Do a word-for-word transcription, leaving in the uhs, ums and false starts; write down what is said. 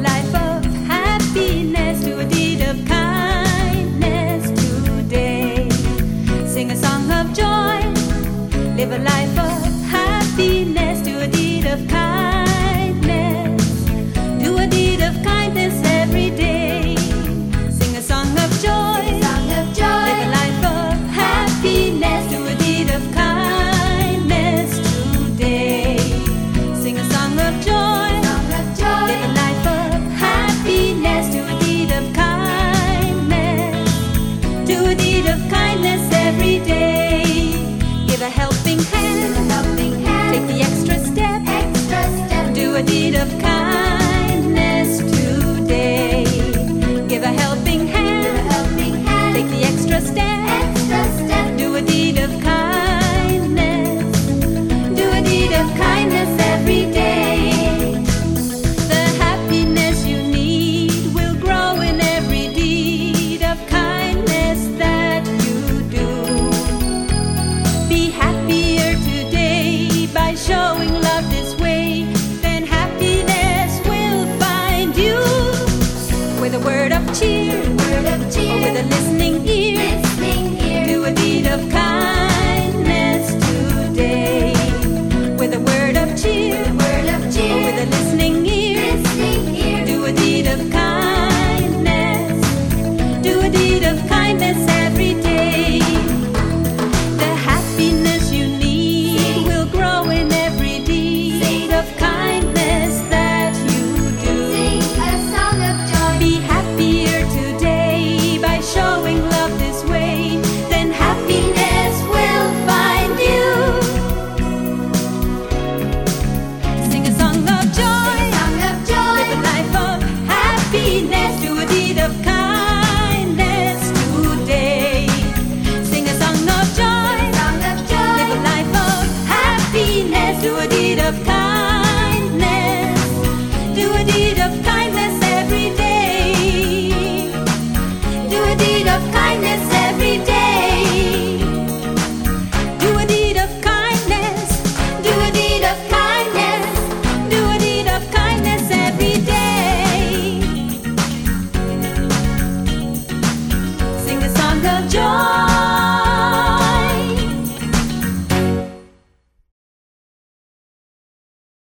life of happiness, do a deed of kindness today. Sing a song of joy, live a life of happiness, do a deed of kindness, do a deed of kindness every day. Sing a song of joy, song of joy, live a life of happiness, do a deed of kindness today. Sing a song of joy, song of joy, live a life of happiness, do a deed of kindness, do a deed of kindness every day. Give a helping hand, a helping hand, take the extra step, extra step, do a deed of kindness today. Give a helping hand, give a helping hand, take the extra step, extra step, do a deed of kindness, do a deed of kindness every day. The happiness you need will grow in every deed of kindness that you do. Be happier today by showing love this way, then happiness will find you. With a word of cheer,